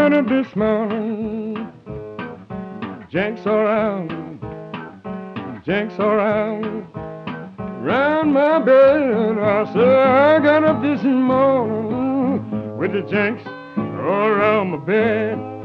got up this morning, Jenks around, Jenks around, round my bed. I said I got up this morning with the Jenks all around my bed.